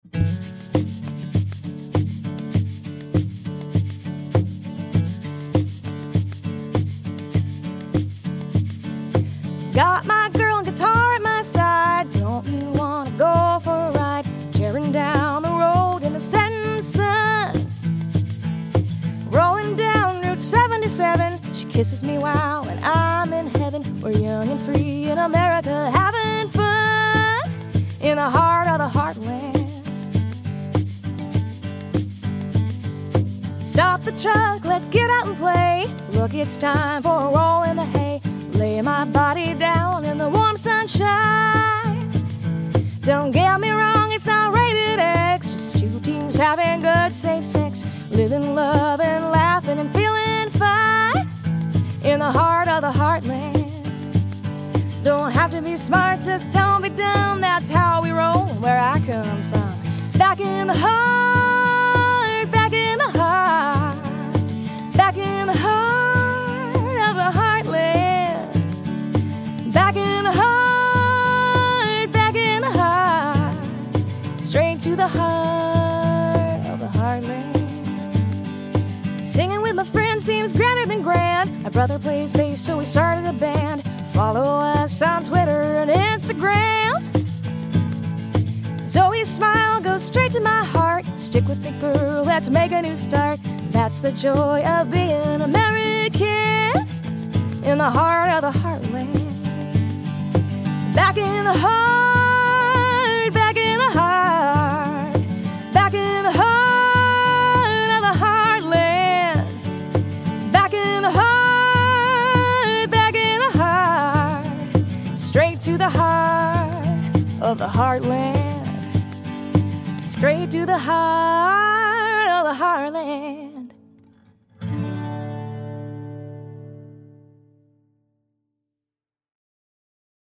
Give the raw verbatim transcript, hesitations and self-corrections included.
Got my girl and guitar at my side. Don't you wanna go for a ride? Tearing down the road in the setting sun. Rolling down Route seventy-seven. She kisses me while and I'm in heaven. We're young and free in America, having fun in the heart of the heartland. Stop the truck, let's get out and play. Look, it's time for a roll in the hay. Lay my body down in the warm sunshine. Don't get me wrong, it's not rated X. Just two teens having good, safe sex. Living, loving, laughing, and feeling fine in the heart of the heartland. Don't have to be smart, just don't be dumb. That's how we roll where I come from. Back in the heart, back in the heart, back in the heart of the heartland. Back in the heart, back in the heart, straight to the heart of the heartland. Singing with my friends seems grander than grand. My brother plays bass, so we started a band. Follow us on Twitter and Instagram. Zoe's smile goes straight to my heart. Stick with me, girl, let's make a new start. That's the joy of being American in the heart of the heartland. Back in the heart, back in the heart, back in the heart of the heartland. Back in the heart, back in the heart, straight to the heart of the heartland. Straight to the heart of the heartland.